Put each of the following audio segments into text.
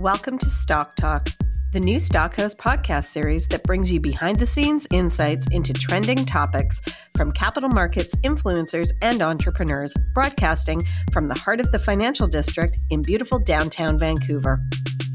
Welcome to Stock Talk, the new Stockhouse podcast series that brings you behind-the-scenes insights into trending topics from capital markets, influencers, and entrepreneurs, broadcasting from the heart of the financial district in beautiful downtown Vancouver.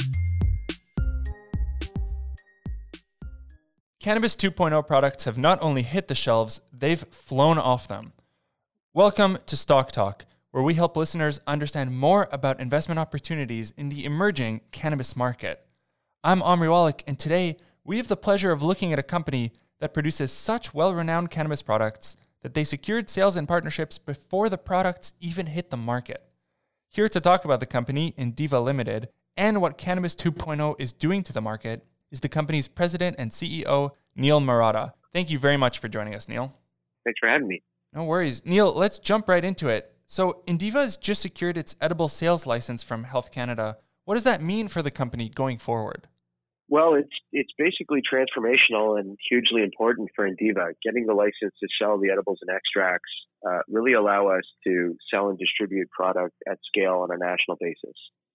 Cannabis 2.0 products have not only hit the shelves, they've flown off them. Welcome to Stock Talk, where we help listeners understand more about investment opportunities in the emerging cannabis market. I'm Omri Wallach, and today we have the pleasure of looking at a company that produces such well-renowned cannabis products that they secured sales and partnerships before the products even hit the market. Here to talk about the company, Indiva Limited, and what Cannabis 2.0 is doing to the market is the company's president and CEO, Neil Marotta. Thank you very much for joining us, Neil. Thanks for having me. No worries. Neil, let's jump right into it. So Indiva has just secured its edible sales license from Health Canada. What does that mean for the company going forward? Well, it's basically transformational and hugely important for Indiva. Getting the license to sell the edibles and extracts really allow us to sell and distribute product at scale on a national basis.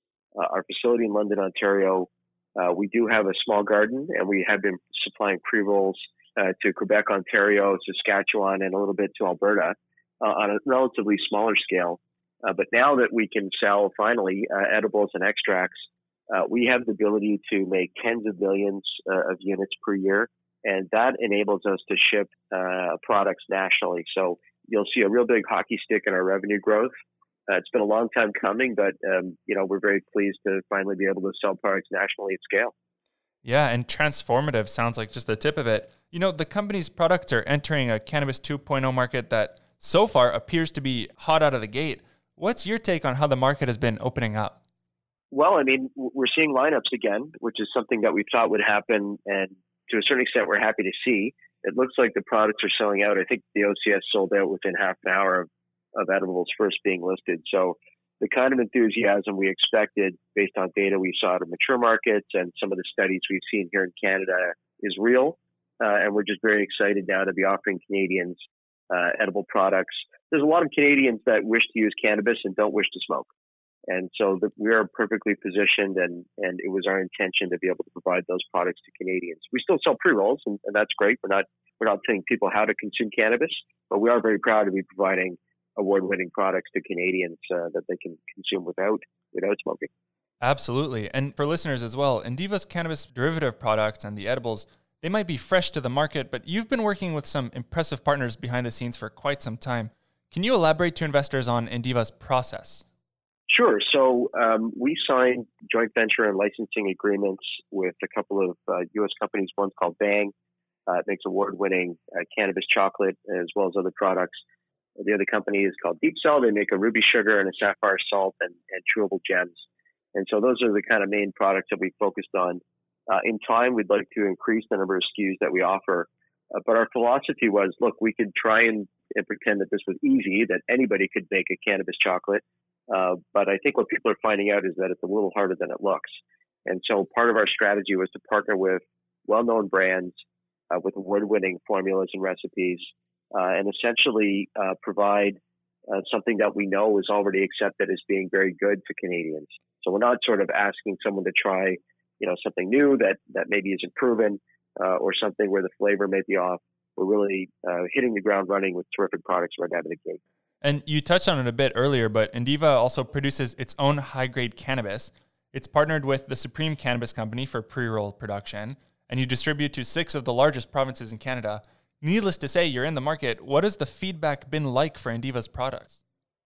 Our facility in London, Ontario, we do have a small garden, and we have been supplying pre-rolls to Quebec, Ontario, Saskatchewan, and a little bit to Alberta on a relatively smaller scale. But now that we can sell, finally, edibles and extracts, we have the ability to make tens of millions of units per year, and that enables us to ship products nationally. So you'll see a real big hockey stick in our revenue growth. It's been a long time coming, but we're very pleased to finally be able to sell products nationally at scale. Yeah, and transformative sounds like just the tip of it. You know, the company's products are entering a Cannabis 2.0 market that so far appears to be hot out of the gate. What's your take on how the market has been opening up? Well, I mean, we're seeing lineups again, which is something that we thought would happen, and to a certain extent, we're happy to see. It looks like the products are selling out. I think the OCS sold out within half an hour of edibles first being listed. So the kind of enthusiasm we expected based on data we saw out of mature markets and some of the studies we've seen here in Canada is real. And we're just very excited now to be offering Canadians edible products. There's a lot of Canadians that wish to use cannabis and don't wish to smoke. And so we are perfectly positioned, and it was our intention to be able to provide those products to Canadians. We still sell pre-rolls, and that's great. We're not telling people how to consume cannabis, but we are very proud to be providing award-winning products to Canadians that they can consume without smoking. Absolutely. And for listeners as well, Indiva's cannabis derivative products and the edibles, they might be fresh to the market, but you've been working with some impressive partners behind the scenes for quite some time. Can you elaborate to investors on Indiva's process? Sure. So we signed joint venture and licensing agreements with a couple of U.S. companies. One's called Bang. It makes award-winning cannabis chocolate as well as other products. The other company is called Deep Cell. They make a ruby sugar and a sapphire salt and chewable gems. And so those are the kind of main products that we focused on. In time, we'd like to increase the number of SKUs that we offer. But our philosophy was, look, we could try and pretend that this was easy, that anybody could make a cannabis chocolate. But I think what people are finding out is that it's a little harder than it looks. And so part of our strategy was to partner with well-known brands with award-winning formulas and recipes and essentially provide something that we know is already accepted as being very good to Canadians. So we're not sort of asking someone to try something new that maybe isn't proven or something where the flavor may be off. We're really hitting the ground running with terrific products right out of the gate. And you touched on it a bit earlier, but Indiva also produces its own high-grade cannabis. It's partnered with the Supreme Cannabis Company for pre-roll production, and you distribute to 6 of the largest provinces in Canada. Needless to say, you're in the market. What has the feedback been like for Indiva's products?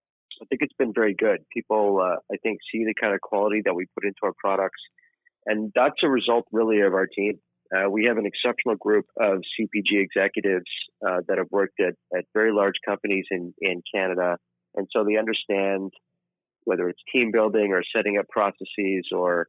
I think it's been very good. People, I think, see the kind of quality that we put into our products. And that's a result, really, of our team. We have an exceptional group of CPG executives that have worked at very large companies in Canada. And so they understand whether it's team building or setting up processes or,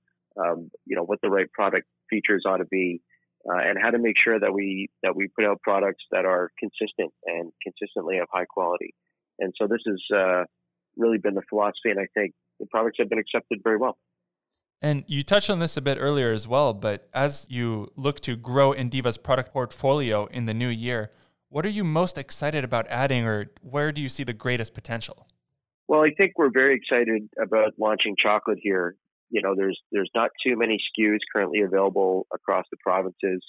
what the right product features ought to be and how to make sure that we put out products that are consistent and consistently of high quality. And so this has really been the philosophy, and I think the products have been accepted very well. And you touched on this a bit earlier as well, but as you look to grow Indiva's product portfolio in the new year, what are you most excited about adding, or where do you see the greatest potential? Well, I think we're very excited about launching chocolate here There's not too many SKUs currently available across the provinces.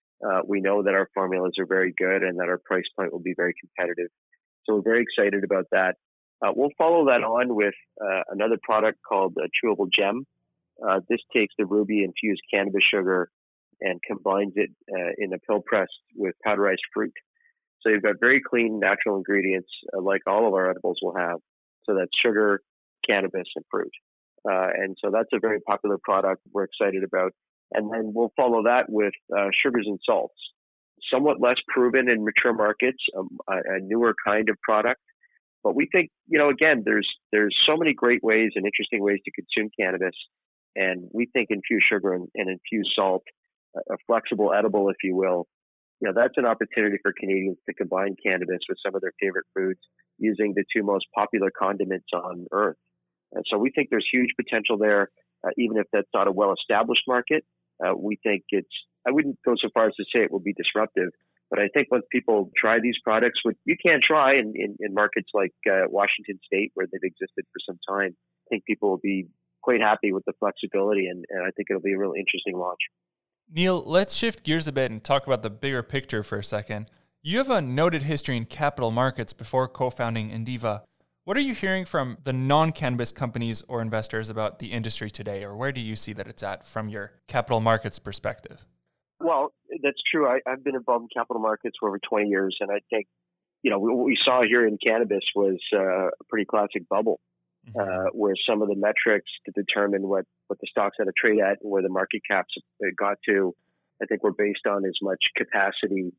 We know that our formulas are very good and that our price point will be very competitive. So we're very excited about that. We'll follow that on with another product called Chewable Gem. This takes the Ruby infused cannabis sugar and combines it in a pill press with powderized fruit. So you've got very clean, natural ingredients like all of our edibles will have. So that's sugar, cannabis, and fruit. And so that's a very popular product we're excited about. And then we'll follow that with sugars and salts. Somewhat less proven in mature markets, a newer kind of product. But we think, again, there's so many great ways and interesting ways to consume cannabis. And we think infused sugar and infused salt, a flexible edible, if you will, that's an opportunity for Canadians to combine cannabis with some of their favorite foods using the two most popular condiments on earth. And so we think there's huge potential there, even if that's not a well-established market. We think I wouldn't go so far as to say it will be disruptive, but I think once people try these products, which you can try in markets like Washington State, where they've existed for some time, I think people will be quite happy with the flexibility, and I think it'll be a really interesting launch. Neil, let's shift gears a bit and talk about the bigger picture for a second. You have a noted history in capital markets before co-founding Indiva. What are you hearing from the non-cannabis companies or investors about the industry today, or where do you see that it's at from your capital markets perspective? Well, that's true. I've been involved in capital markets for over 20 years, and I think, what we saw here in cannabis was a pretty classic bubble, where some of the metrics to determine what the stocks had to trade at and where the market caps got to, I think were based on as much capacity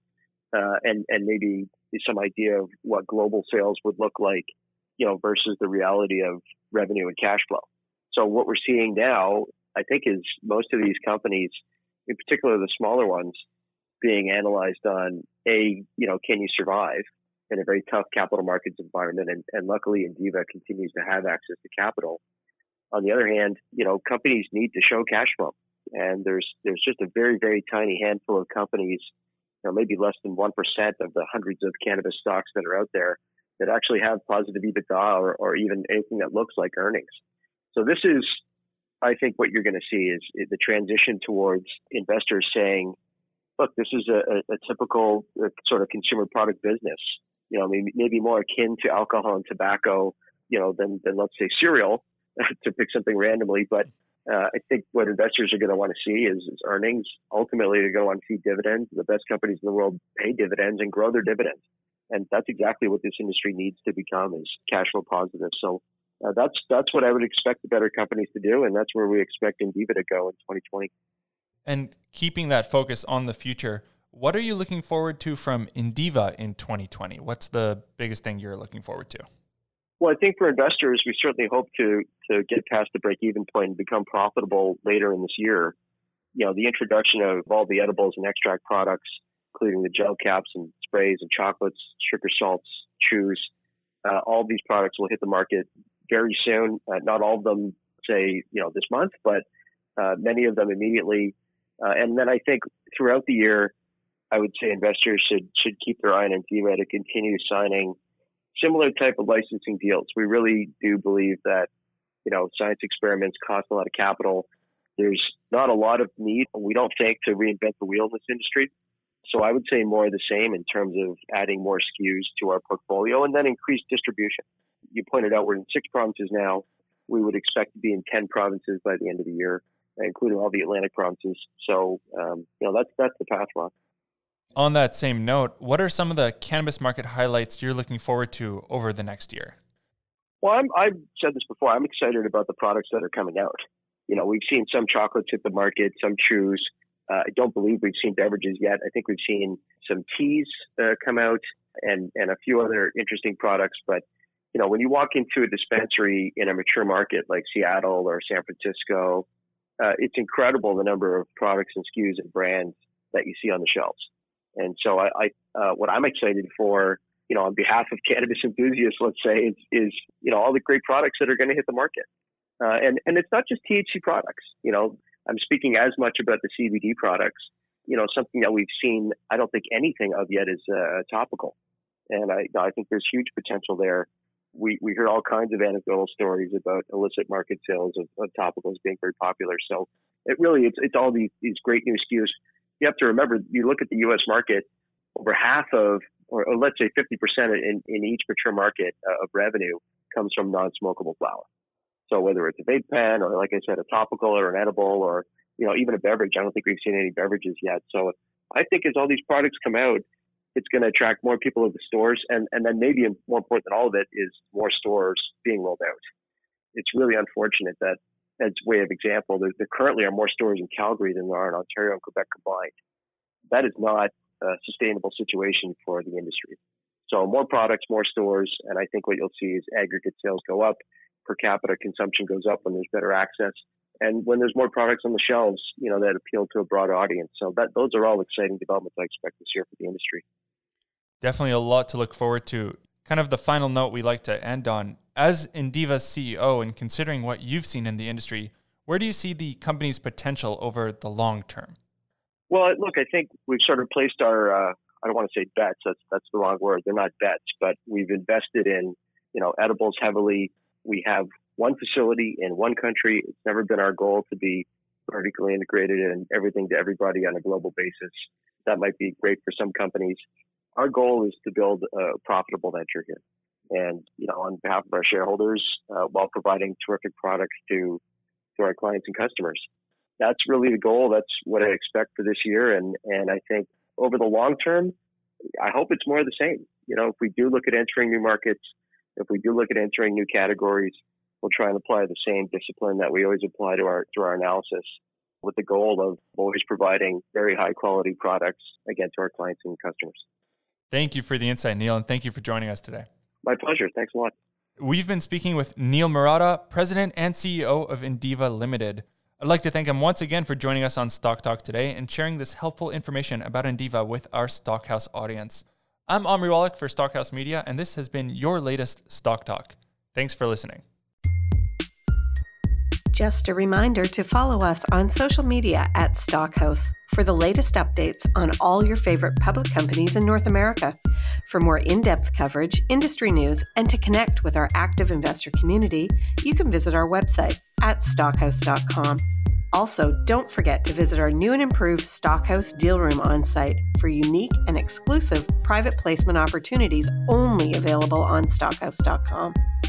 and maybe some idea of what global sales would look like, versus the reality of revenue and cash flow. So what we're seeing now, I think, is most of these companies, in particular the smaller ones, being analyzed on can you survive in a very tough capital markets environment? And luckily, Indiva continues to have access to capital. On the other hand, companies need to show cash flow, and there's just a very, very tiny handful of companies, maybe less than 1% of the hundreds of cannabis stocks that are out there, that actually have positive EBITDA or even anything that looks like earnings. So this is, I think, what you're going to see is the transition towards investors saying, look, this is a typical sort of consumer product business, maybe more akin to alcohol and tobacco, than let's say cereal, to pick something randomly. But I think what investors are going to want to see is earnings. Ultimately, they're going to want to see dividends. The best companies in the world pay dividends and grow their dividends. And that's exactly what this industry needs to become, is cash flow positive. So that's what I would expect the better companies to do, and that's where we expect Indiva to go in 2020. And keeping that focus on the future, what are you looking forward to from Indiva in 2020? What's the biggest thing you're looking forward to? Well, I think for investors, we certainly hope to get past the break-even point and become profitable later in this year. The introduction of all the edibles and extract products, including the gel caps and sprays and chocolates, sugar salts, chews. All these products will hit the market very soon. Not all of them, say, this month, but many of them immediately. And then I think throughout the year, I would say investors should keep their eye on Indiva to continue signing similar type of licensing deals. We really do believe that, science experiments cost a lot of capital. There's not a lot of need, we don't think, to reinvent the wheel in this industry. So I would say more of the same in terms of adding more SKUs to our portfolio and then increased distribution. You pointed out we're in 6 provinces now. We would expect to be in 10 provinces by the end of the year, including all the Atlantic provinces. So, that's the path we're on. On that same note, what are some of the cannabis market highlights you're looking forward to over the next year? Well, I've said this before. I'm excited about the products that are coming out. We've seen some chocolates hit the market, some chews. I don't believe we've seen beverages yet. I think we've seen some teas come out and a few other interesting products. But, when you walk into a dispensary in a mature market like Seattle or San Francisco, it's incredible the number of products and SKUs and brands that you see on the shelves. And so what I'm excited for, on behalf of cannabis enthusiasts, let's say, is all the great products that are going to hit the market. And it's not just THC products. I'm speaking as much about the CBD products. Something that we've seen, I don't think anything of yet is topical. And I think there's huge potential there. we hear all kinds of anecdotal stories about illicit market sales of topicals being very popular. So it's all these great new SKUs. You have to remember, you look at the U.S. market, over half of, or let's say 50% in each mature market of revenue comes from non-smokable flower. So whether it's a vape pen or, like I said, a topical or an edible or, even a beverage, I don't think we've seen any beverages yet. So I think as all these products come out, it's going to attract more people to the stores. And then maybe more important than all of it is more stores being rolled out. It's really unfortunate that, as way of example, there currently are more stores in Calgary than there are in Ontario and Quebec combined. That is not a sustainable situation for the industry. So more products, more stores, and I think what you'll see is aggregate sales go up, per capita consumption goes up when there's better access, and when there's more products on the shelves, that appeal to a broader audience. So those are all exciting developments I expect this year for the industry. Definitely a lot to look forward to. Kind of the final note we like to end on. As Indiva's CEO, and considering what you've seen in the industry, where do you see the company's potential over the long term? Well, look, I think we've sort of placed our, I don't want to say bets, that's the wrong word. They're not bets, but we've invested in, edibles heavily. We have one facility in one country. It's never been our goal to be vertically integrated and everything to everybody on a global basis. That might be great for some companies. Our goal is to build a profitable venture here. And, on behalf of our shareholders, while providing terrific products to our clients and customers. That's really the goal. That's what I expect for this year. And I think over the long term, I hope it's more of the same. If we do look at entering new markets, if we do look at entering new categories, we'll try and apply the same discipline that we always apply to our analysis, with the goal of always providing very high quality products, again, to our clients and customers. Thank you for the insight, Neil, and thank you for joining us today. My pleasure. Thanks a lot. We've been speaking with Neil Marotta, President and CEO of Indiva Limited. I'd like to thank him once again for joining us on Stock Talk today and sharing this helpful information about Indiva with our Stockhouse audience. I'm Omri Wallach for Stockhouse Media, and this has been your latest Stock Talk. Thanks for listening. Just a reminder to follow us on social media at Stockhouse for the latest updates on all your favorite public companies in North America. For more in-depth coverage, industry news, and to connect with our active investor community, you can visit our website at stockhouse.com. Also, don't forget to visit our new and improved Stockhouse Deal Room on site for unique and exclusive private placement opportunities only available on stockhouse.com.